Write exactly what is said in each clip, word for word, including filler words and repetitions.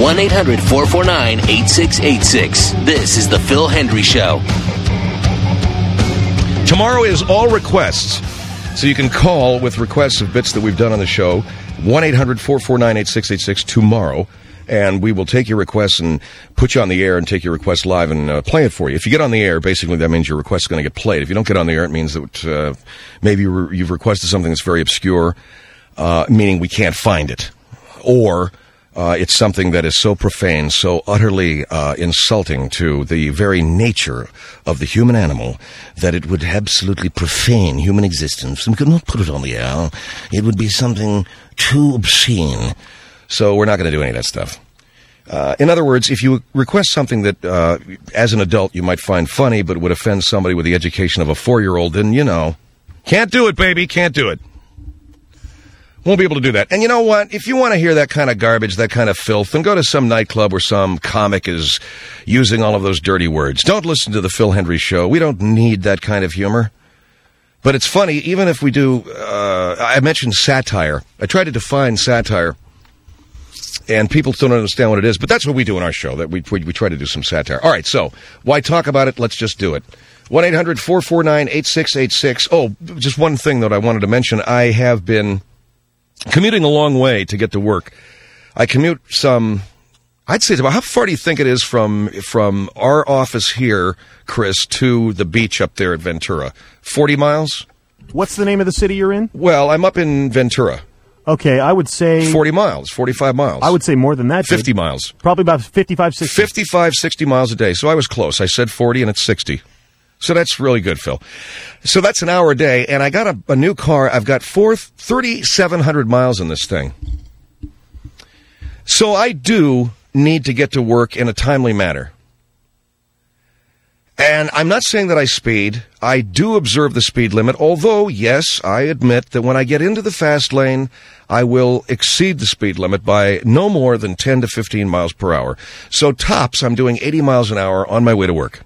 one eight hundred four four nine eight six eight six. This is The Phil Hendrie Show. Tomorrow is all requests, so you can call with requests of bits that we've done on the show. one eight hundred four four nine eight six eight six tomorrow, and we will take your requests and put you on the air and take your request live and uh, play it for you. If you get on the air, basically that means your request is going to get played. If you don't get on the air, it means that uh, maybe you've requested something that's very obscure, uh, meaning we can't find it, or Uh, it's something that is so profane, so utterly uh, insulting to the very nature of the human animal that it would absolutely profane human existence. We could not put it on the air. It would be something too obscene. So we're not going to do any of that stuff. Uh, in other words, if you request something that, uh, as an adult, you might find funny, but would offend somebody with the education of a four-year-old, then, you know, can't do it, baby, can't do it. Won't be able to do that. And you know what? If you want to hear that kind of garbage, that kind of filth, then go to some nightclub where some comic is using all of those dirty words. Don't listen to the Phil Hendrie Show. We don't need that kind of humor. But it's funny, even if we do, uh, I mentioned satire. I tried to define satire, and people don't understand what it is. But that's what we do in our show, that we, we, we try to do some satire. All right, so why talk about it? Let's just do it. one eight hundred four four nine eight six eight six. Oh, just one thing that I wanted to mention. I have been commuting a long way to get to work. I commute some, I'd say, about how far do you think it is from from our office here, Chris, to the beach up there at Ventura? forty miles? What's the name of the city you're in? Well, I'm up in Ventura. Okay, I would say forty miles, forty-five miles. I would say more than that. fifty dude. miles. Probably about fifty-five, sixty. fifty-five, sixty miles a day. So I was close. I said forty and it's sixty. So that's really good, Phil. So that's an hour a day, and I got a, a new car. I've got four, thirty-seven hundred miles in this thing. So I do need to get to work in a timely manner. And I'm not saying that I speed. I do observe the speed limit, although, yes, I admit that when I get into the fast lane, I will exceed the speed limit by no more than ten to fifteen miles per hour. So tops, I'm doing eighty miles an hour on my way to work.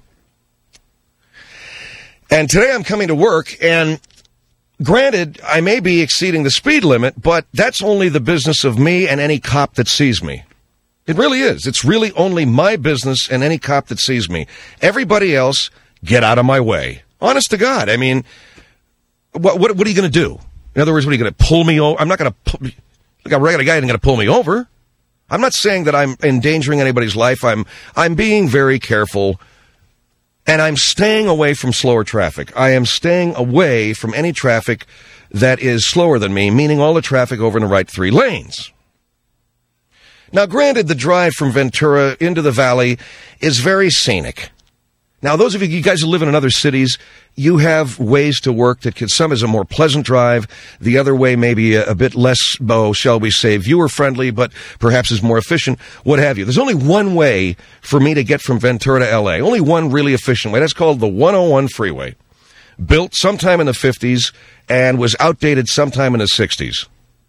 And today I'm coming to work, and granted, I may be exceeding the speed limit, but that's only the business of me and any cop that sees me. It really is. It's really only my business and any cop that sees me. Everybody else, get out of my way. Honest to God. I mean, what what, what are you going to do? In other words, what are you going to pull me over? I'm not going to, like a regular guy isn't going to pull me over. I'm not saying that I'm endangering anybody's life. I'm I'm being very careful. And I'm staying away from slower traffic. I am staying away from any traffic that is slower than me, meaning all the traffic over in the right three lanes. Now, granted, the drive from Ventura into the valley is very scenic. Now, those of you, you guys who live in other cities, you have ways to work that can, some is a more pleasant drive. The other way may be a, a bit less, oh, shall we say, viewer-friendly, but perhaps is more efficient, what have you. There's only one way for me to get from Ventura to L A. Only one really efficient way. That's called the one oh one freeway. Built sometime in the fifties and was outdated sometime in the sixties.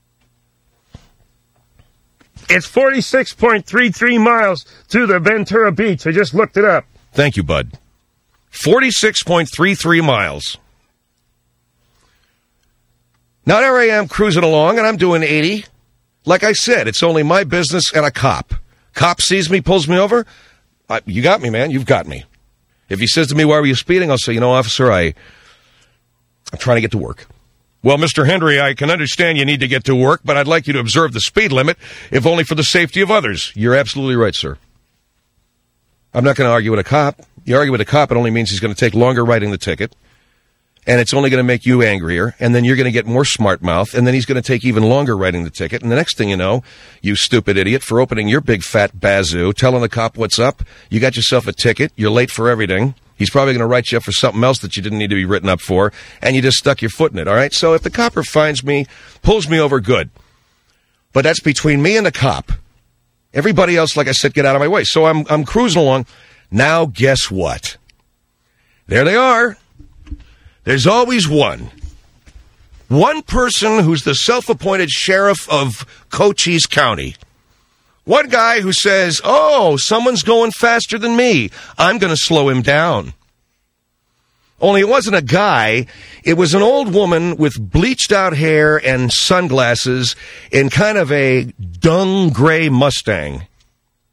It's forty-six point three three miles to the Ventura Beach. I just looked it up. Thank you, bud. forty-six point three three miles. Now, there I am cruising along, and I'm doing eighty. Like I said, it's only my business and a cop. Cop sees me, pulls me over. I, you got me, man. You've got me. If he says to me, why were you speeding? I'll say, you know, officer, I, I'm trying to get to work. Well, Mister Hendrie, I can understand you need to get to work, but I'd like you to observe the speed limit, if only for the safety of others. You're absolutely right, sir. I'm not going to argue with a cop. You argue with a cop, it only means he's going to take longer writing the ticket, and it's only going to make you angrier, and then you're going to get more smart mouth, and then he's going to take even longer writing the ticket, and the next thing you know, you stupid idiot, for opening your big fat bazoo, telling the cop what's up, you got yourself a ticket, you're late for everything, he's probably going to write you up for something else that you didn't need to be written up for, and you just stuck your foot in it, all right? So if the copper finds me, pulls me over, good. But that's between me and the cop. Everybody else, like I said, get out of my way. So I'm I'm cruising along. Now, guess what? There they are. There's always one. One person who's the self-appointed sheriff of Cochise County. One guy who says, oh, someone's going faster than me. I'm going to slow him down. Only it wasn't a guy. It was an old woman with bleached out hair and sunglasses in kind of a dung gray Mustang.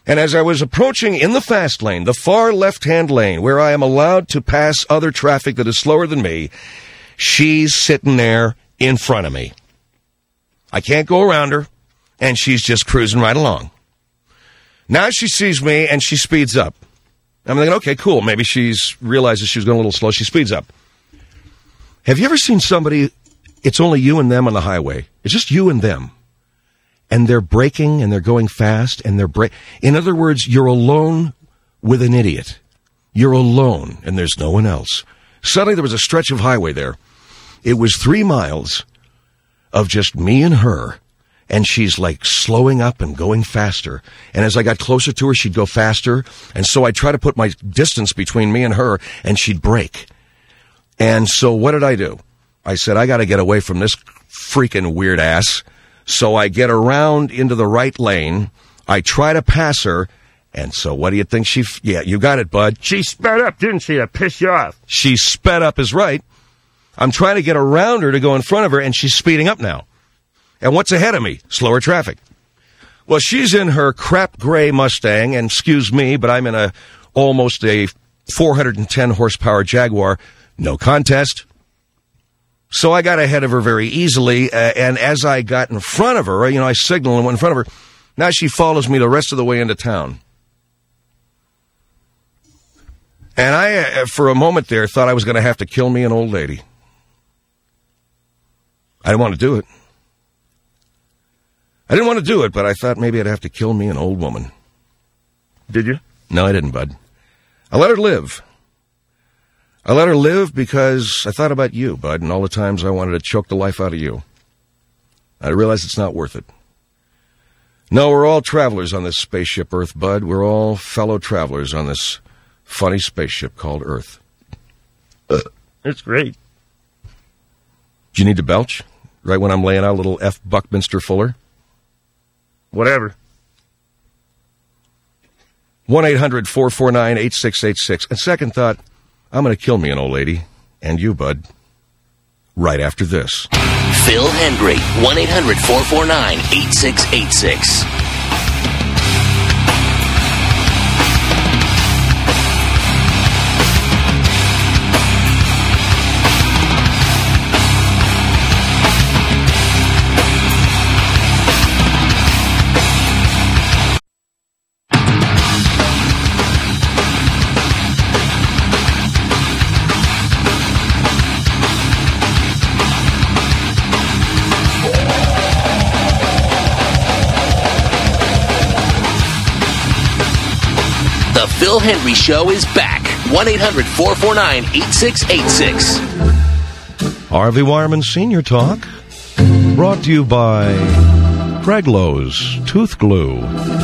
And as I was approaching in the fast lane, the far left-hand lane, where I am allowed to pass other traffic that is slower than me, she's sitting there in front of me. I can't go around her, and she's just cruising right along. Now she sees me, and she speeds up. I'm thinking, okay, cool. Maybe she's realizes she's going a little slow. She speeds up. Have you ever seen somebody, it's only you and them on the highway. It's just you and them. And they're braking, and they're going fast, and they're brake. In other words, you're alone with an idiot. You're alone, and there's no one else. Suddenly there was a stretch of highway there. It was three miles of just me and her. And she's like slowing up and going faster. And as I got closer to her, she'd go faster. And so I'd try to put my distance between me and her, and she'd brake. And so what did I do? I said, I got to get away from this freaking weird ass. So I get around into the right lane. I try to pass her. And so what do you think she... F- yeah, you got it, bud. She sped up, didn't she, to piss you off? She sped up is right. I'm trying to get around her to go in front of her, and she's speeding up now. And what's ahead of me? Slower traffic. Well, she's in her crap gray Mustang, and excuse me, but I'm in a almost a four hundred ten horsepower Jaguar. No contest. So I got ahead of her very easily, uh, and as I got in front of her, you know, I signaled and went in front of her. Now she follows me the rest of the way into town. And I, uh, for a moment there, thought I was going to have to kill me an old lady. I didn't want to do it. I didn't want to do it, but I thought maybe I'd have to kill me an old woman. Did you? No, I didn't, bud. I let her live. I let her live because I thought about you, bud, and all the times I wanted to choke the life out of you. I realized it's not worth it. No, we're all travelers on this spaceship Earth, bud. We're all fellow travelers on this funny spaceship called Earth. Uh, it's great. Do you need to belch? Right when I'm laying out a little F. Buckminster Fuller? Whatever. one eight hundred four four nine eight six eight six. And second thought, I'm going to kill me an old lady. And you, bud. Right after this. Phil Hendry. one eight hundred four four nine eight six eight six. The Phil Hendry Show is back. one eight hundred four four nine eight six eight six. Harvey Wireman Senior Talk. Brought to you by Craiglo's Tooth Glue.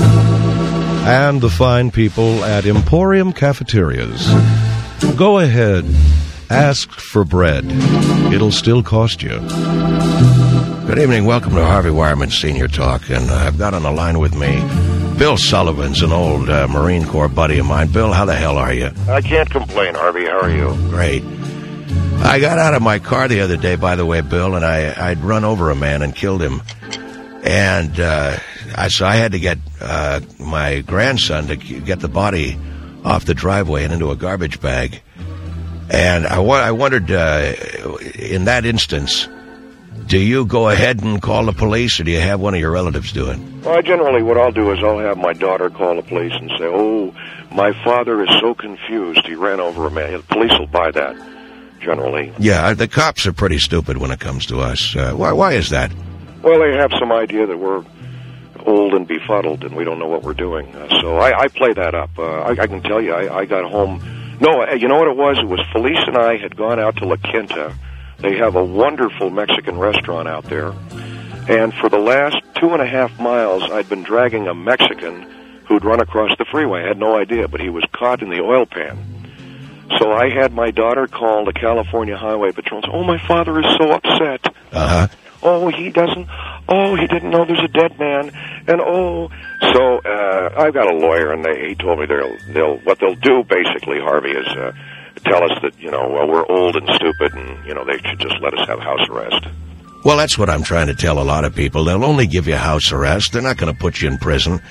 And the fine people at Emporium Cafeterias. Go ahead. Ask for bread. It'll still cost you. Good evening. Welcome to Harvey Wireman Senior Talk. And I've got on the line with me Bill Sullivan's an old uh, Marine Corps buddy of mine. Bill, how the hell are you? I can't complain, Harvey. How are you? Great. I got out of my car the other day, by the way, Bill, and I, I'd run over a man and killed him. And uh, I, so I had to get uh, my grandson to get the body off the driveway and into a garbage bag. And I, I wondered, uh, in that instance, do you go ahead and call the police, or do you have one of your relatives do it? Well, generally what I'll do is I'll have my daughter call the police and say, oh, my father is so confused, he ran over a man. The police will buy that, generally. Yeah, the cops are pretty stupid when it comes to us. Uh, why, why is that? Well, they have some idea that we're old and befuddled and we don't know what we're doing. Uh, so I, I play that up. Uh, I, I can tell you, I, I got home. No, you know what it was? It was Felice and I had gone out to La Quinta. They have a wonderful Mexican restaurant out there. And for the last two and a half miles, I'd been dragging a Mexican who'd run across the freeway. I had no idea, but he was caught in the oil pan. So I had my daughter call the California Highway Patrol and say, oh, my father is so upset. Uh-huh. Oh, he doesn't, oh, he didn't know there's a dead man. And, oh, so uh, I've got a lawyer, and they, he told me they'll, they'll, what they'll do, basically, Harvey, is uh, tell us that, you know, well, we're old and stupid, and, you know, they should just let us have house arrest. Well, that's what I'm trying to tell a lot of people. They'll only give you house arrest. They're not going to put you in prison.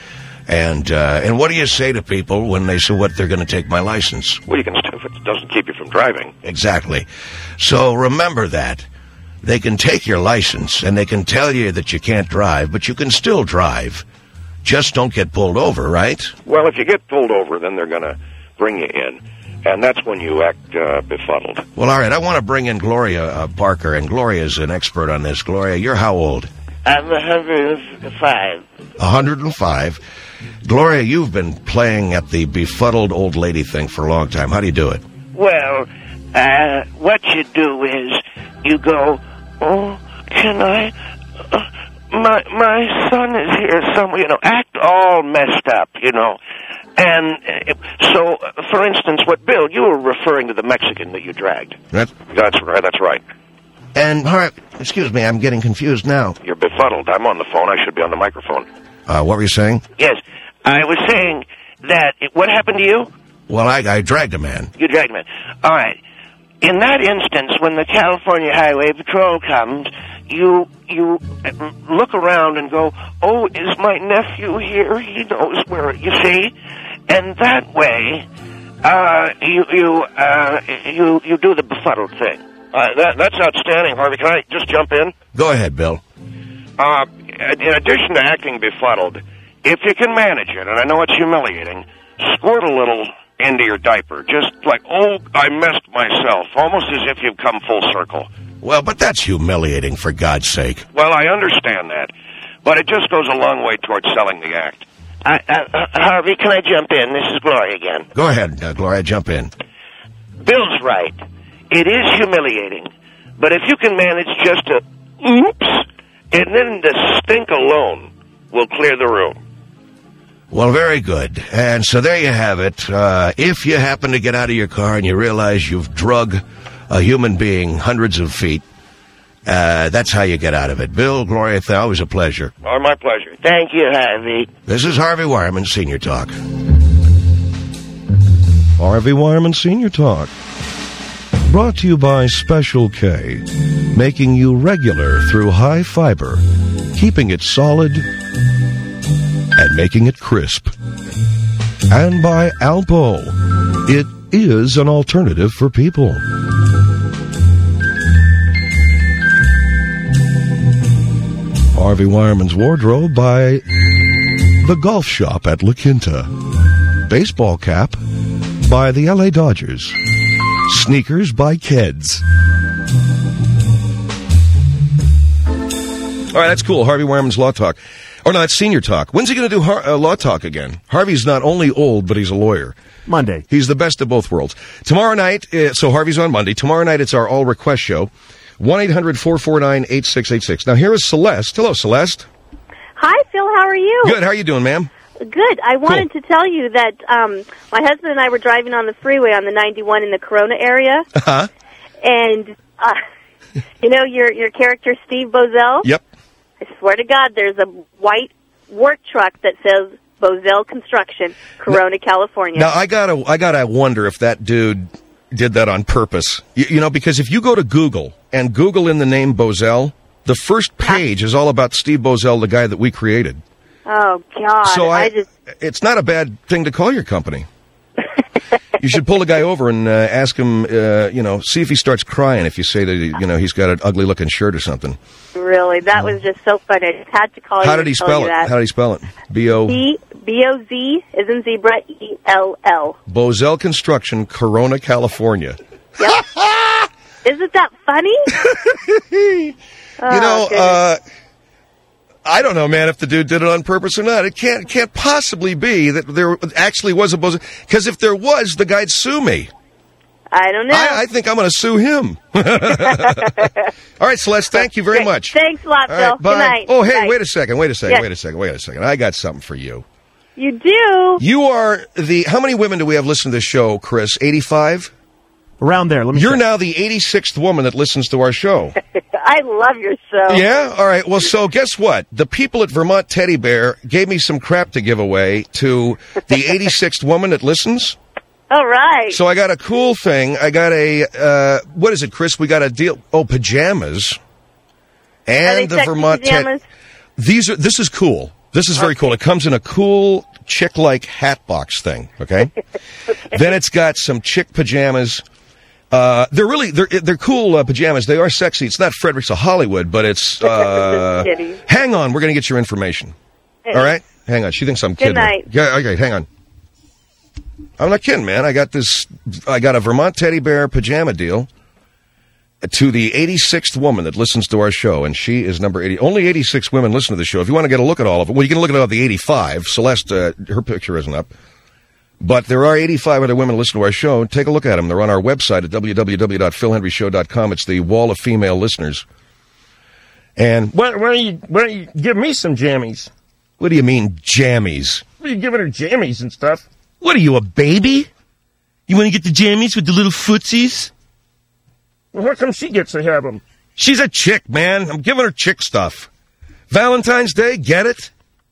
And uh, and what do you say to people when they say what they're going to take my license? Well, you can if it doesn't keep you from driving. Exactly. So remember that. They can take your license, and they can tell you that you can't drive, but you can still drive. Just don't get pulled over, right? Well, if you get pulled over, then they're going to bring you in, and that's when you act uh, befuddled. Well, all right, I want to bring in Gloria uh, Parker, and Gloria is an expert on this. Gloria, you're how old? I'm one hundred five. one hundred five. Gloria, you've been playing at the befuddled old lady thing for a long time. How do you do it? Well, uh, what you do is you go, oh, can I? Uh, my my son is here somewhere. You know, act all messed up. You know, and uh, so, uh, for instance, what Bill, you were referring to the Mexican that you dragged. That's, That's right. That's right. and, all right, excuse me, I'm getting confused now. You're befuddled. I'm on the phone. I should be on the microphone. Uh, what were you saying? Yes, I was saying that. It, what happened to you? Well, I, I dragged a man. You dragged him in. All right. In that instance, when the California Highway Patrol comes, you you look around and go, "Oh, is my nephew here? He knows where." You see, and that way, uh, you you uh, you you do the befuddled thing. Uh, that, that's outstanding, Harvey. Can I just jump in? Go ahead, Bill. Uh, in addition to acting befuddled, if you can manage it, and I know it's humiliating, squirt a little into your diaper. Just like, oh, I messed myself. Almost as if you've come full circle. Well, but that's humiliating, for God's sake. Well, I understand that. But it just goes a long way towards selling the act. Uh, uh, Harvey, can I jump in? This is Gloria again. Go ahead, uh, Gloria, jump in. Bill's right. It is humiliating. But if you can manage just to oops, and then the stink alone will clear the room. Well, very good. And so there you have it. Uh, if you happen to get out of your car and you realize you've drug a human being hundreds of feet, uh, that's how you get out of it. Bill, Gloria, it's always a pleasure. Oh, my pleasure. Thank you, Harvey. This is Harvey Wireman, Senior Talk. Harvey Wireman, Senior Talk. Brought to you by Special K, making you regular through high fiber, keeping it solid and making it crisp. And by Alpo, it is an alternative for people. Harvey Wireman's Wardrobe by The Golf Shop at La Quinta. Baseball Cap by the L A Dodgers. Sneakers by Keds. All right, that's cool. Harvey Wireman's Law Talk. Oh, no, that's Senior Talk. When's he going to do Har- uh, Law Talk again? Harvey's not only old, but he's a lawyer. Monday. He's the best of both worlds. Tomorrow night, uh, so Harvey's on Monday. Tomorrow night, it's our all-request show. one eight hundred four four nine eight six eight six. Now, here is Celeste. Hello, Celeste. Hi, Phil. How are you? Good. How are you doing, ma'am? Good. I wanted Cool. to tell you that um, my husband and I were driving on the freeway on the ninety-one in the Corona area. Uh-huh. And, uh, you know, your your character, Steve Bozell? Yep. I swear to God, there's a white work truck that says Bozell Construction, Corona, California. Now, I gotta, I gotta wonder if that dude did that on purpose. You, you know, because if you go to Google and Google in the name Bozell, the first page is all about Steve Bozell, the guy that we created. Oh, God. So I, I just... it's not a bad thing to call your company. You should pull the guy over and uh, ask him, uh, you know, see if he starts crying if you say that, you know, he's got an ugly-looking shirt or something. Really, that was just so funny. I just had to call you. How did he and tell spell you it? that. How did he spell it? B O B B O Z is in zebra, E L L. Bozell Construction, Corona, California. Yep. Isn't that funny? You Oh, know, goodness. uh, I don't know, man, if the dude did it on purpose or not. It can't can't possibly be that there actually was a Bozell. Because if there was, the guy'd sue me. I don't know. I, I think I'm going to sue him. All right, Celeste, thank you very Great. much. Thanks a lot, All Phil. right, bye. Good night. Oh, hey, Bye. wait a second, wait a second, Yes. wait a second, wait a second. I got something for you. You do? You are the, how many women do we have listening to this show, Chris? eighty-five? Around there. Let me You're check. now the eighty-sixth woman that listens to our show. I love your show. Yeah? All right. Well, so guess what? The people at Vermont Teddy Bear gave me some crap to give away to the eighty-sixth woman that listens. All right. So I got a cool thing. I got a, uh, what is it, Chris? We got a deal. Oh, pajamas. Are And they the sexy Vermont Teddy. pajamas? These are, this is cool. This is very cool. It comes in a cool chick-like hat box thing, okay? Then it's got some chick pajamas. Uh, they're really, they're, they're cool uh, pajamas. They are sexy. It's not Fredericks of Hollywood, but it's, uh, hang on, we're going to get your information. All right? Hang on. She thinks I'm kidding. Good night. Yeah, okay, hang on. I'm not kidding, man. I got this, I got a Vermont teddy bear pajama deal to the eighty-sixth woman that listens to our show, and she is number eighty. Only eighty-six women listen to the show. If you want to get a look at all of them, well, you can look at all the eighty-five. Celeste, uh, her picture isn't up. But there are eighty-five other women who listen to our show. Take a look at them. They're on our website at w w w dot phil henry show dot com. It's the wall of female listeners. And Why, why, don't you, why don't you give me some jammies? what do you mean, jammies? What are you giving her jammies and stuff? What are you, a baby? You want to get the jammies with the little footsies? Well, how come she gets to have them? She's a chick, man. I'm giving her chick stuff. Valentine's Day, get it?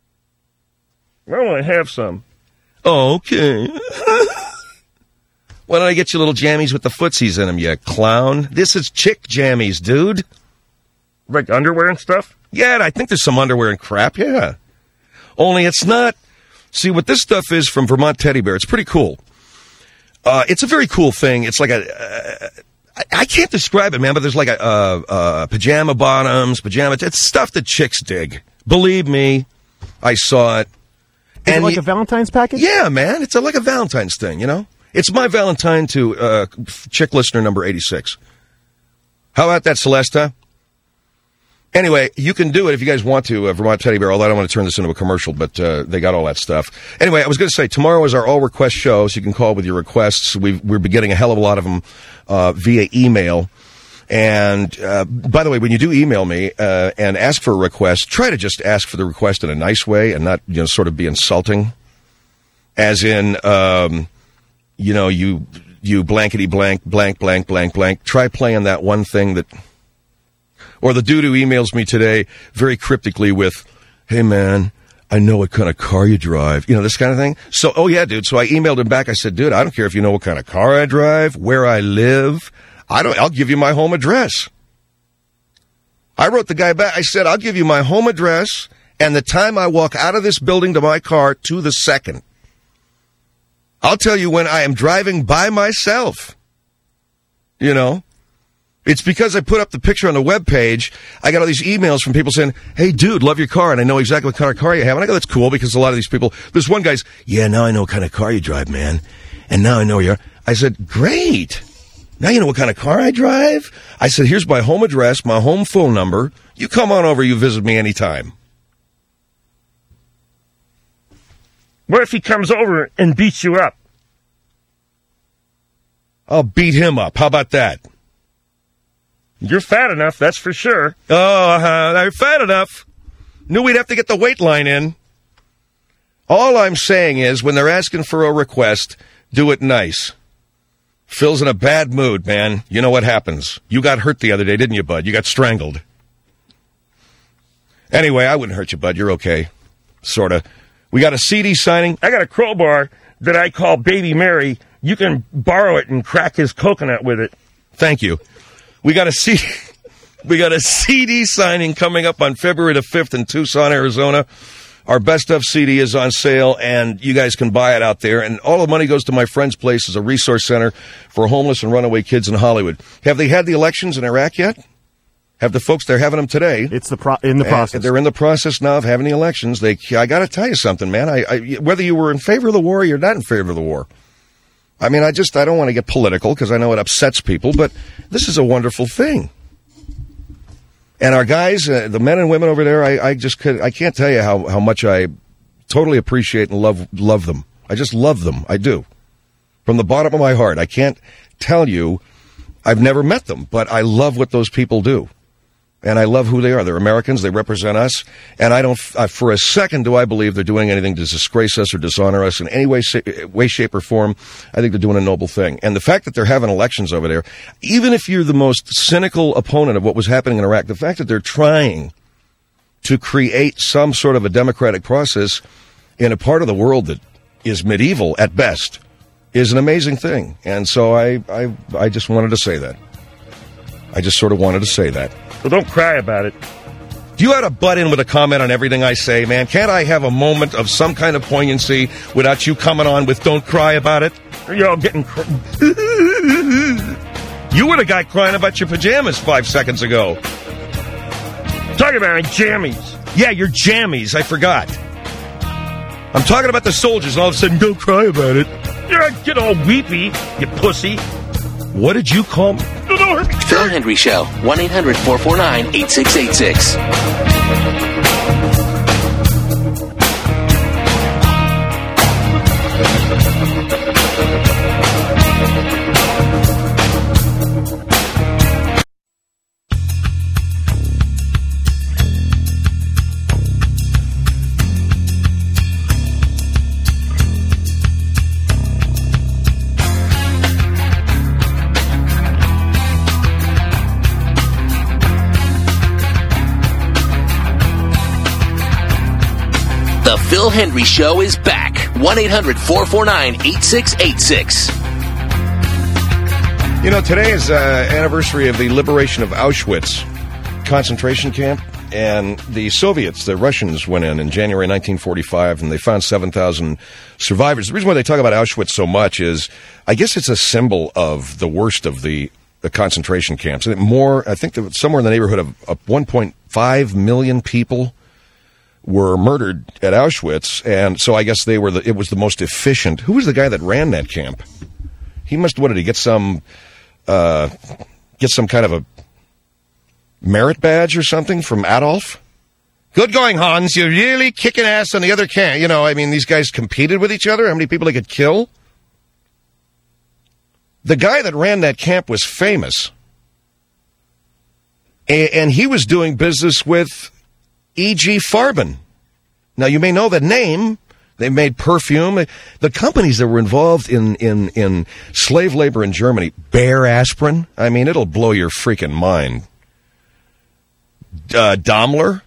I want to have some. Okay. Why don't I get you little jammies with the footsies in them, you clown? This is chick jammies, dude. Like underwear and stuff? Yeah, I think there's some underwear and crap, yeah. Only it's not... See, what this stuff is from Vermont Teddy Bear, it's pretty cool. Uh, it's a very cool thing. It's like a... Uh, I, I can't describe it, man, but there's like a uh, uh, pajama bottoms, pajama... It's stuff that chicks dig. Believe me, I saw it. Is it like you, a Valentine's package? Yeah, man. It's a, like a Valentine's thing, you know? It's my Valentine to uh, chick listener number eighty-six. How about that, Celesta? Anyway, you can do it if you guys want to, uh, Vermont Teddy Bear, although I don't want to turn this into a commercial, but uh, they got all that stuff. Anyway, I was going to say, tomorrow is our all-request show, so you can call with your requests. We've, we're getting a hell of a lot of them uh, via email. And, uh, by the way, when you do email me uh, and ask for a request, try to just ask for the request in a nice way and not, you know, sort of be insulting. As in, um, you know, you you blankety blank, blank, blank, blank, blank. Try playing that one thing that... Or the dude who emails me today very cryptically with, hey, man, I know what kind of car you drive. You know, this kind of thing. So, oh, yeah, dude. So I emailed him back. I said, dude, I don't care if you know what kind of car I drive, where I live. I don't, I'll give you my home address. I wrote the guy back. I said, I'll give you my home address and the time I walk out of this building to my car to the second. I'll tell you when I am driving by myself. You know? It's because I put up the picture on the webpage. I got all these emails from people saying, hey, dude, love your car, and I know exactly what kind of car you have. And I go, that's cool, because a lot of these people, this one guy's, yeah, now I know what kind of car you drive, man. And now I know where you are. I said, great. Now you know what kind of car I drive? I said, here's my home address, my home phone number. You come on over, you visit me anytime. What if he comes over and beats you up? I'll beat him up. How about that? You're fat enough, that's for sure. Oh, uh, I'm fat enough. Knew we'd have to get the weight line in. All I'm saying is, when they're asking for a request, do it nice. Phil's in a bad mood, man. You know what happens. You got hurt the other day, didn't you, bud? You got strangled. Anyway, I wouldn't hurt you, bud. You're okay. Sort of. We got a C D signing. I got a crowbar that I call Baby Mary. You can borrow it and crack his coconut with it. Thank you. We got a C D, we got a C D signing coming up on February the fifth in Tucson, Arizona. Our best of C D is on sale, and you guys can buy it out there. And all the money goes to my friend's place as a resource center for homeless and runaway kids in Hollywood. Have they had the elections in Iraq yet? Have the folks, they're having them today. It's the pro- in the process. And they're in the process now of having the elections. They, I got to tell you something, man. I, I, whether you were in favor of the war or you're not in favor of the war. I mean, I just, I don't want to get political because I know it upsets people, but this is a wonderful thing. And our guys, uh, the men and women over there, I, I just could, I can't tell you how, how much I totally appreciate and love, love them. I just love them. I do. From the bottom of my heart. I can't tell you, I've never met them, but I love what those people do. And I love who they are. They're Americans. They represent us. And I don't, uh, for a second, do I believe they're doing anything to disgrace us or dishonor us in any way, way, shape, or form. I think they're doing a noble thing. And the fact that they're having elections over there, even if you're the most cynical opponent of what was happening in Iraq, the fact that they're trying to create some sort of a democratic process in a part of the world that is medieval at best is an amazing thing. And so I, I, I just wanted to say that. I just sort of wanted to say that. Well, don't cry about it. Do you have to butt in with a comment on everything I say, man? Can't I have a moment of some kind of poignancy without you coming on with "Don't cry about it"? You're all getting... Cr- You were the guy crying about your pajamas five seconds ago. Talking about my jammies. Yeah, your jammies. I forgot. I'm talking about the soldiers, and all of a sudden, don't cry about it. Yeah, get all weepy, you pussy. What did you call me? Phil Hendry Show. one eight hundred four four nine eight six eight six. The Phil Hendry Show is back. one eight hundred four four nine eight six eight six. You know, today is uh, anniversary of the liberation of Auschwitz concentration camp. And the Soviets, the Russians, went in in January nineteen forty-five, and they found seven thousand survivors. The reason why they talk about Auschwitz so much is, I guess it's a symbol of the worst of the, the concentration camps. And more, I think that somewhere in the neighborhood of, of one point five million people were murdered at Auschwitz, and so I guess they were the, it was the most efficient. Who was the guy that ran that camp? He must, what did he get some, uh, get some kind of a merit badge or something from Adolf? Good going, Hans. You're really kicking ass on the other camp. You know, I mean, these guys competed with each other. How many people they could kill? The guy that ran that camp was famous, a- and he was doing business with E G. Farben. Now, you may know the name. They made perfume. The companies that were involved in, in, in slave labor in Germany, Bayer Aspirin, I mean, it'll blow your freaking mind. Uh, Daimler,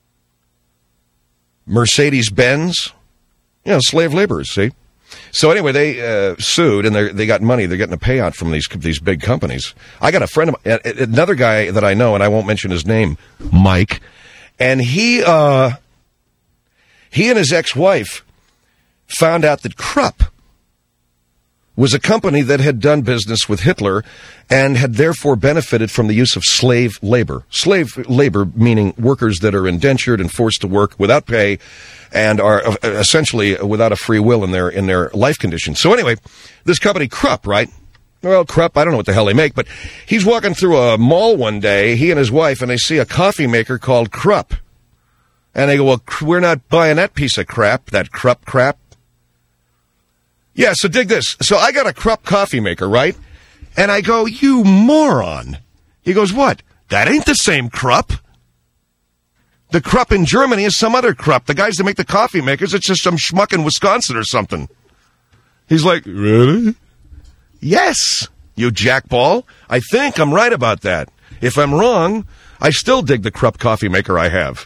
Mercedes-Benz, you know, slave laborers, see? So anyway, they uh, sued, and they they got money. They're getting a payout from these these big companies. I got a friend, of, another guy that I know, and I won't mention his name, Mike, and he uh, he and his ex-wife found out that Krupp was a company that had done business with Hitler and had therefore benefited from the use of slave labor. Slave labor meaning workers that are indentured and forced to work without pay and are essentially without a free will in their in their life conditions. So anyway, this company Krupp, right? Well, Krupp, I don't know what the hell they make, but he's walking through a mall one day, he and his wife, and they see a coffee maker called Krupp. And they go, well, we're not buying that piece of crap, that Krupp crap. Yeah, so dig this. So I got a Krupp coffee maker, right? And I go, you moron. He goes, what? That ain't the same Krupp. The Krupp in Germany is some other Krupp. The guys that make the coffee makers, it's just some schmuck in Wisconsin or something. He's like, really? Yes, you jackball. I think I'm right about that. If I'm wrong, I still dig the Krupp coffee maker I have.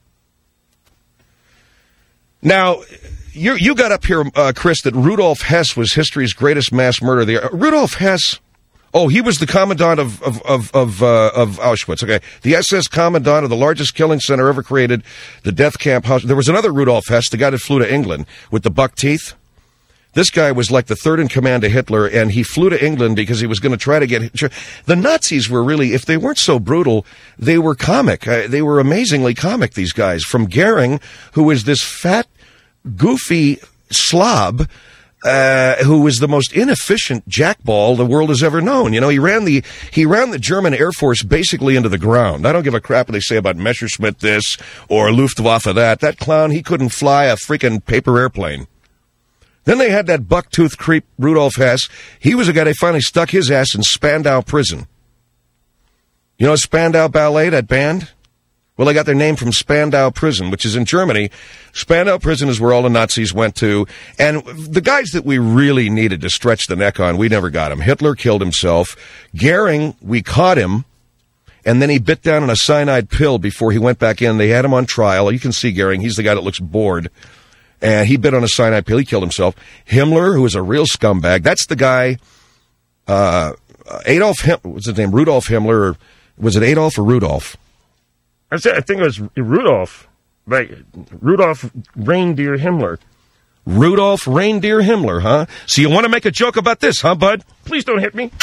Now, you you got up here, uh, Chris, that Rudolf Hess was history's greatest mass murderer. The, uh, Rudolf Hess, oh, he was the commandant of of of of, uh, of Auschwitz. Okay, the S S commandant of the largest killing center ever created, the death camp house. There was another Rudolf Hess, the guy that flew to England with the buck teeth. This guy was like the third in command to Hitler, and he flew to England because he was going to try to get... The Nazis were really, if they weren't so brutal, they were comic. Uh, they were amazingly comic, these guys. From Goering, who was this fat, goofy slob, uh, who was the most inefficient jackball the world has ever known. You know, he ran the he ran the German Air Force basically into the ground. I don't give a crap what they say about Messerschmitt this or Luftwaffe that. That clown, he couldn't fly a freaking paper airplane. Then they had that buck-toothed creep, Rudolf Hess. He was a guy, they finally stuck his ass in Spandau Prison. You know Spandau Ballet, that band? Well, they got their name from Spandau Prison, which is in Germany. Spandau Prison is where all the Nazis went to. And the guys that we really needed to stretch the neck on, we never got him. Hitler killed himself. Goering, we caught him. And then he bit down on a cyanide pill before he went back in. They had him on trial. You can see Goering. He's the guy that looks bored. And he bit on a cyanide pill. He killed himself. Himmler, who was a real scumbag. That's the guy, uh, Adolf, Him- what's his name? Rudolf Himmler. Or was it Adolf or Rudolf? I said, I think it was Rudolph, right? Rudolph Reindeer Himmler. Rudolph Reindeer Himmler, huh? So you want to make a joke about this, huh, bud? Please don't hit me.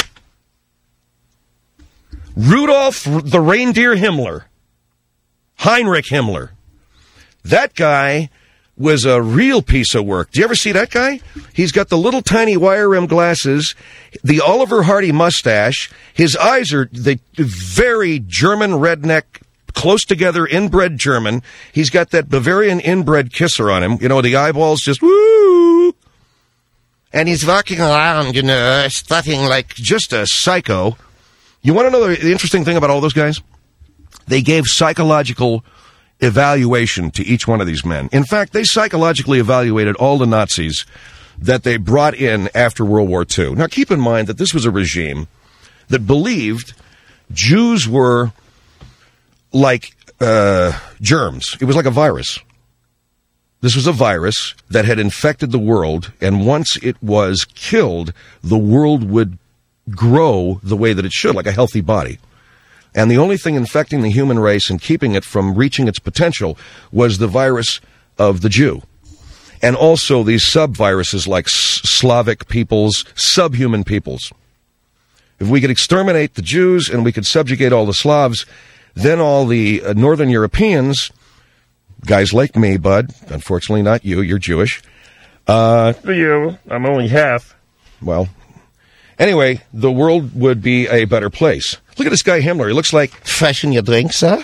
Rudolph the Reindeer Himmler. Heinrich Himmler. That guy was a real piece of work. Do you ever see that guy? He's got the little tiny wire rim glasses, the Oliver Hardy mustache. His eyes are the very German redneck, close together, inbred German. He's got that Bavarian inbred kisser on him. You know, the eyeballs just woo. And he's walking around, you know, strutting like just a psycho. You want to know the interesting thing about all those guys? They gave psychological evaluation to each one of these men. In fact, they psychologically evaluated all the Nazis that they brought in after World War Two. Now, keep in mind that this was a regime that believed Jews were like uh, germs. It was like a virus. This was a virus that had infected the world, and once it was killed, the world would grow the way that it should, like a healthy body. And the only thing infecting the human race and keeping it from reaching its potential was the virus of the Jew. And also these sub-viruses like Slavic peoples, subhuman peoples. If we could exterminate the Jews and we could subjugate all the Slavs, then all the uh, Northern Europeans, guys like me, bud, unfortunately not you, you're Jewish. Uh, For you, I'm only half. Well, anyway, the world would be a better place. Look at this guy Himmler. He looks like, fashion your drink, sir?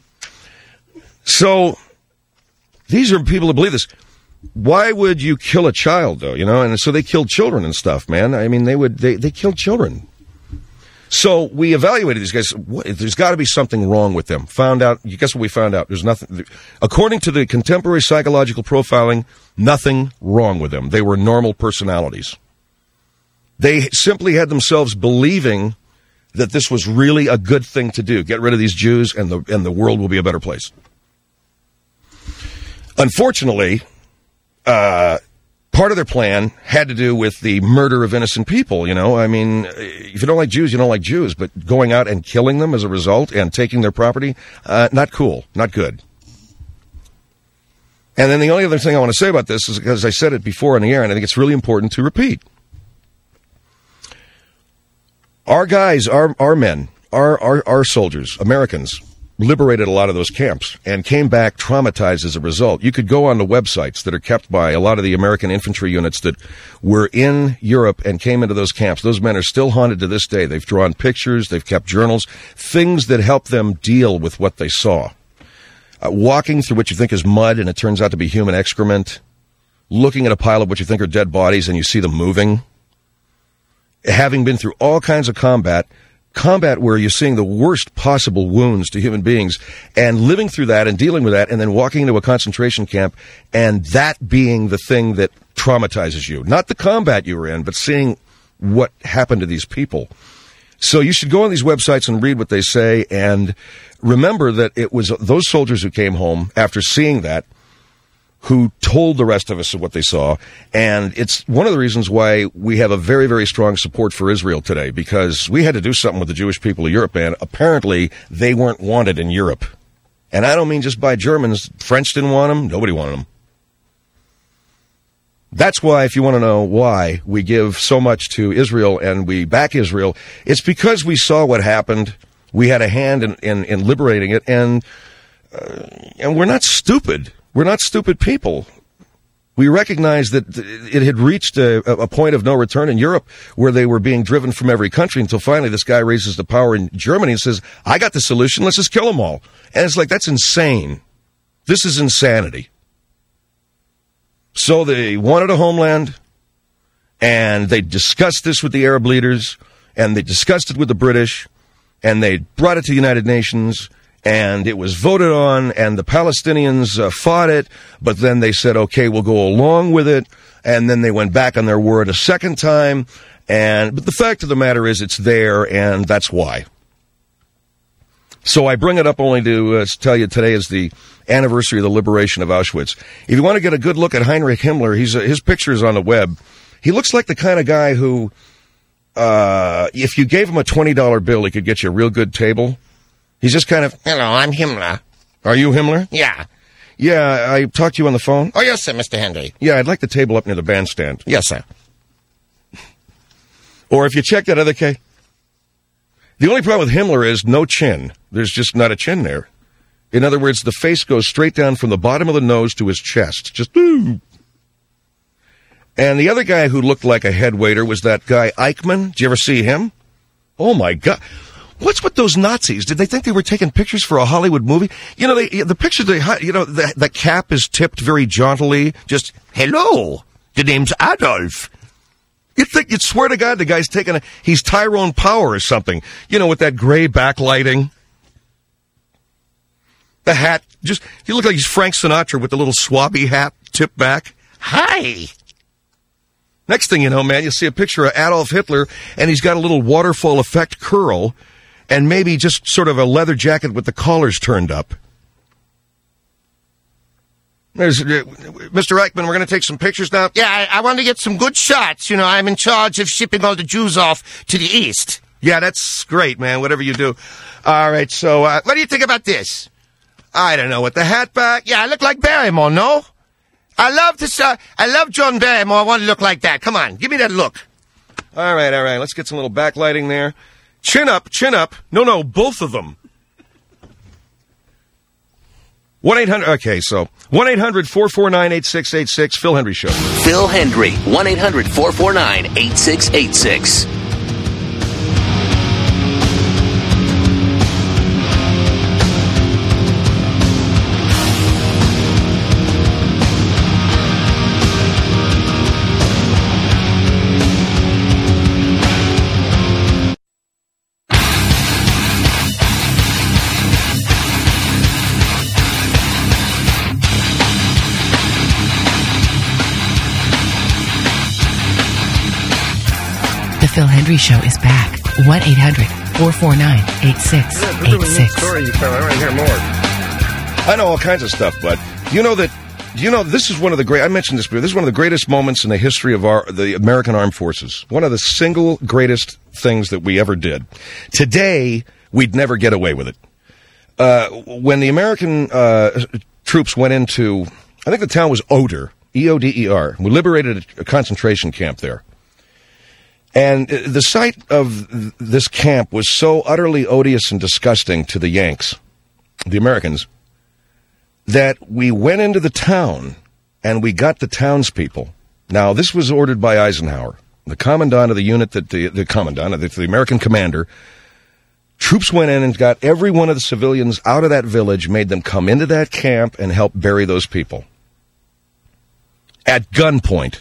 So, these are people who believe this. Why would you kill a child, though, you know? And so they killed children and stuff, man. I mean, they would, they, they killed children. So we evaluated these guys. What, there's got to be something wrong with them. Found out, guess what we found out? There's nothing, according to the contemporary psychological profiling, nothing wrong with them. They were normal personalities. They simply had themselves believing that this was really a good thing to do. Get rid of these Jews and the, and the world will be a better place. Unfortunately, uh, part of their plan had to do with the murder of innocent people, you know. I mean, if you don't like Jews, you don't like Jews, but going out and killing them as a result and taking their property, uh, not cool, not good. And then the only other thing I want to say about this is, because I said it before on the air, and I think it's really important to repeat. Our guys, our our men, our, our our soldiers, Americans, liberated a lot of those camps and came back traumatized as a result. You could go on the websites that are kept by a lot of the American infantry units that were in Europe and came into those camps. Those men are still haunted to this day. They've drawn pictures, they've kept journals, things that help them deal with what they saw. Uh, walking through what you think is mud and it turns out to be human excrement. Looking at a pile of what you think are dead bodies and you see them moving. Having been through all kinds of combat, combat where you're seeing the worst possible wounds to human beings, and living through that and dealing with that, and then walking into a concentration camp, and that being the thing that traumatizes you. Not the combat you were in, but seeing what happened to these people. So you should go on these websites and read what they say, and remember that it was those soldiers who came home after seeing that who told the rest of us of what they saw. And it's one of the reasons why we have a very, very strong support for Israel today, because we had to do something with the Jewish people of Europe, and apparently they weren't wanted in Europe. And I don't mean just by Germans. French didn't want them. Nobody wanted them. That's why, if you want to know why we give so much to Israel and we back Israel, it's because we saw what happened. We had a hand in, in, in liberating it, and uh, and we're not stupid. We're not stupid people. We recognize that it had reached a, a point of no return in Europe where they were being driven from every country until finally this guy raises the power in Germany and says, I got the solution, let's just kill them all. And it's like, that's insane. This is insanity. So they wanted a homeland, and they discussed this with the Arab leaders, and they discussed it with the British, and they brought it to the United Nations, and it was voted on, and the Palestinians uh, fought it, but then they said, okay, we'll go along with it, and then they went back on their word a second time, and but the fact of the matter is it's there, and that's why. So I bring it up only to uh, tell you today is the anniversary of the liberation of Auschwitz. If you want to get a good look at Heinrich Himmler, he's uh, his picture is on the web. He looks like the kind of guy who, uh, if you gave him a twenty dollar bill, he could get you a real good table. He's just kind of, hello, I'm Himmler. Are you Himmler? Yeah. Yeah, I talked to you on the phone. Oh, yes, sir, Mister Henry. Yeah, I'd like the table up near the bandstand. Yes, sir. Or if you check that other case. The only problem with Himmler is no chin. There's just not a chin there. In other words, the face goes straight down from the bottom of the nose to his chest. Just, ooh. And the other guy who looked like a head waiter was that guy Eichmann. Did you ever see him? Oh, my God. What's with those Nazis? Did they think they were taking pictures for a Hollywood movie? You know, they, the picture, they, you know, the, the cap is tipped very jauntily. Just, hello, the name's Adolf. You'd think, you'd swear to God the guy's taking a, he's Tyrone Power or something. You know, with that gray backlighting. The hat, just, he looked like he's Frank Sinatra with the little swabby hat tipped back. Hi. Next thing you know, man, you see a picture of Adolf Hitler, and he's got a little waterfall effect curl, and maybe just sort of a leather jacket with the collars turned up. There's, uh, Mister Eichmann, we're going to take some pictures now. Yeah, I, I want to get some good shots. You know, I'm in charge of shipping all the Jews off to the east. Yeah, that's great, man, whatever you do. All right, so, uh, What do you think about this? I don't know, with the hat back? Yeah, I look like Barrymore, no? I love to, uh, I love John Barrymore. I want to look like that. Come on, give me that look. All right, all right, let's get some little backlighting there. Chin up, chin up. No, no, both of them. one eight hundred, okay, so one eight hundred four four nine eight six eight six, Phil Hendry Show. Phil Hendry, one eight hundred four four nine eight six eight six. Phil Hendry Show is back. one eight hundred four four nine eight six eight six. Story you tell. I want to hear more. I know all kinds of stuff, but you know that, you know, this is one of the great, I mentioned this before, this is one of the greatest moments in the history of our, the American Armed Forces. One of the single greatest things that we ever did. Today, we'd never get away with it. Uh, when the American uh, troops went into, I think the town was Oder, E O D E R. We liberated a, a concentration camp there. And the sight of this camp was so utterly odious and disgusting to the Yanks, the Americans, that we went into the town and we got the townspeople. Now, this was ordered by Eisenhower, the commandant of the unit, that the, the commandant, the, the American commander. Troops went in and got every one of the civilians out of that village, made them come into that camp and help bury those people. At gunpoint.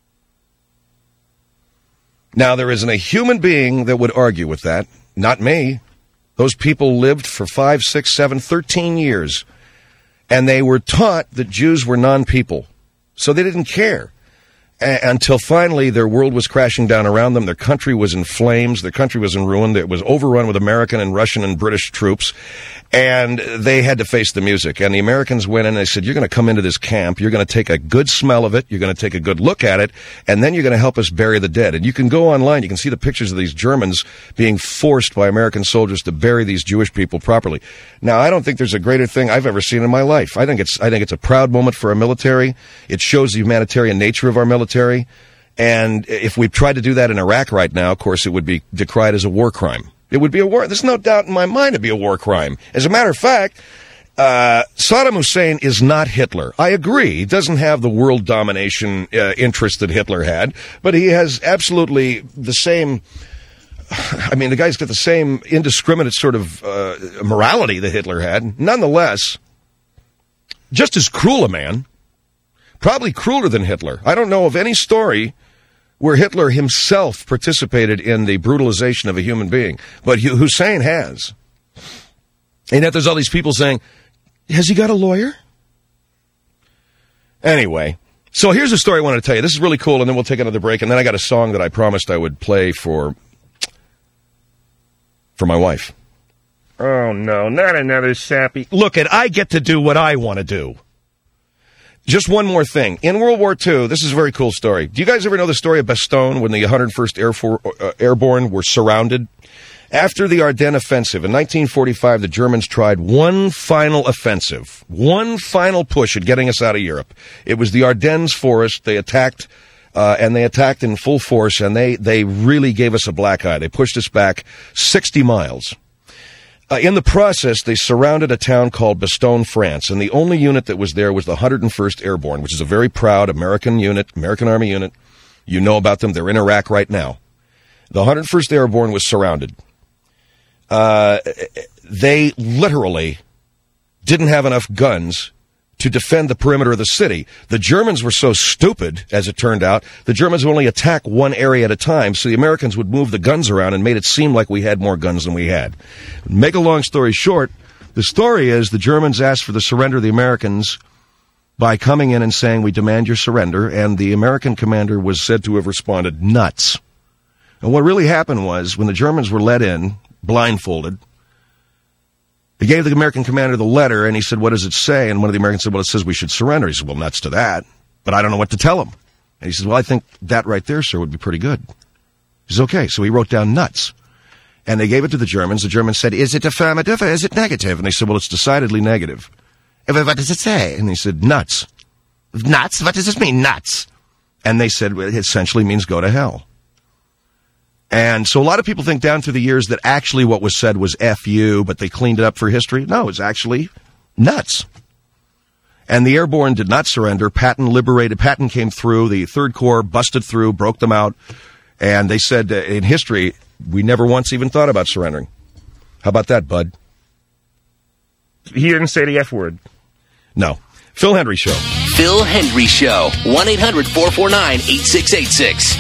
Now, there isn't a human being that would argue with that. Not me. Those people lived for five, six, seven, thirteen years. And they were taught that Jews were non-people. So they didn't care. A- until finally their world was crashing down around them. Their country was in flames. Their country was in ruin. It was overrun with American and Russian and British troops. And they had to face the music. And the Americans went in and they said, you're going to come into this camp. You're going to take a good smell of it. You're going to take a good look at it. And then you're going to help us bury the dead. And you can go online. You can see the pictures of these Germans being forced by American soldiers to bury these Jewish people properly. Now, I don't think there's a greater thing I've ever seen in my life. I think it's, I think it's a proud moment for our military. It shows the humanitarian nature of our military. And if we tried to do that in Iraq right now, of course, it would be decried as a war crime. It would be a war. There's no doubt in my mind it'd be a war crime. As a matter of fact, uh, Saddam Hussein is not Hitler. I agree. He doesn't have the world domination uh, interest that Hitler had, but he has absolutely the same. I mean, the guy's got the same indiscriminate sort of uh, morality that Hitler had. Nonetheless, just as cruel a man, probably crueler than Hitler. I don't know of any story where Hitler himself participated in the brutalization of a human being. But Hussein has. And yet there's all these people saying, has he got a lawyer? Anyway, so here's a story I wanted to tell you. This is really cool, and then we'll take another break. And then I got a song that I promised I would play for, for my wife. Oh, no, not another sappy. Look, and I get to do what I want to do. Just one more thing. In World War Two, this is a very cool story. Do you guys ever know the story of Bastogne when the one hundred first Air For- uh, Airborne were surrounded? After the Ardennes offensive in nineteen forty-five, the Germans tried one final offensive, one final push at getting us out of Europe. It was the Ardennes forest. They attacked, uh, and they attacked in full force, and they, they really gave us a black eye. They pushed us back sixty miles. Uh, in the process, they surrounded a town called Bastogne, France, and the only unit that was there was the one hundred first Airborne, which is a very proud American unit, American Army unit. You know about them. They're in Iraq right now. The one hundred first Airborne was surrounded. Uh, they literally didn't have enough guns to defend the perimeter of the city. The Germans were so stupid, as it turned out, the Germans would only attack one area at a time, so the Americans would move the guns around and made it seem like we had more guns than we had. Make a long story short, the story is the Germans asked for the surrender of the Americans by coming in and saying, we demand your surrender, and the American commander was said to have responded, nuts. And what really happened was, when the Germans were let in, blindfolded, he gave the American commander the letter, and he said, what does it say? And one of the Americans said, well, it says we should surrender. He said, well, nuts to that, but I don't know what to tell him. And he said, well, I think that right there, sir, would be pretty good. He said, okay. So he wrote down nuts. And they gave it to the Germans. The Germans said, is it affirmative or is it negative? And they said, well, it's decidedly negative. What does it say? And he said, nuts. Nuts? What does this mean, nuts? And they said, well, it essentially means go to hell. And so a lot of people think down through the years that actually what was said was F you, but they cleaned it up for history. No, it's actually nuts. And the Airborne did not surrender. Patton liberated. Patton came through. The Third Corps busted through, broke them out. And they said uh, in history, we never once even thought about surrendering. How about that, bud? He didn't say the F word. No. Phil Hendrie Show. Phil Hendrie Show. one eight hundred four four nine eight six eight six.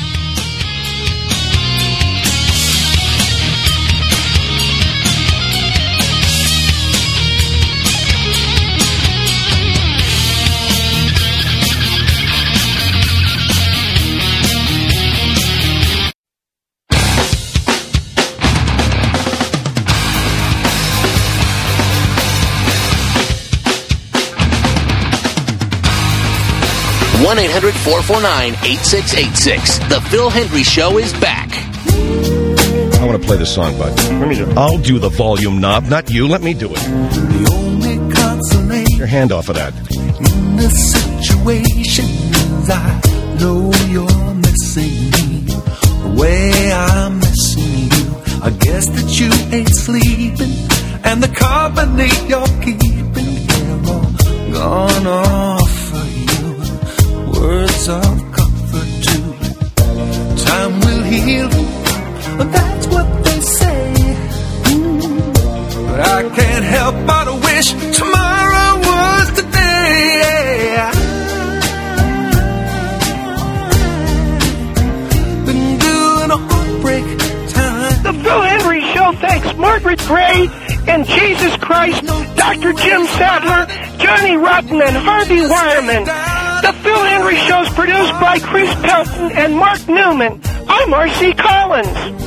one eight hundred four four nine eight six eight six. The Phil Hendrie Show is back. I want to play this song, bud. Let me do it. I'll do the volume knob, not you. Let me do it. The only consolation your hand off of that. In this situation is I know you're missing me the way I'm missing you. I guess that you ain't sleeping and the company you're keeping they're all gone off for you. Words of comfort too. Time will heal, that's what they say. Mm. But I can't help but wish tomorrow was today. Been doing a heartbreak time. The Phil Hendrie Show thanks Margaret Gray and Jesus Christ, Doctor Jim Sadler, Johnny Rotten, and Harvey Wireman. The Phil Hendrie Show is produced by Chris Pelton and Mark Newman. I'm R C Collins.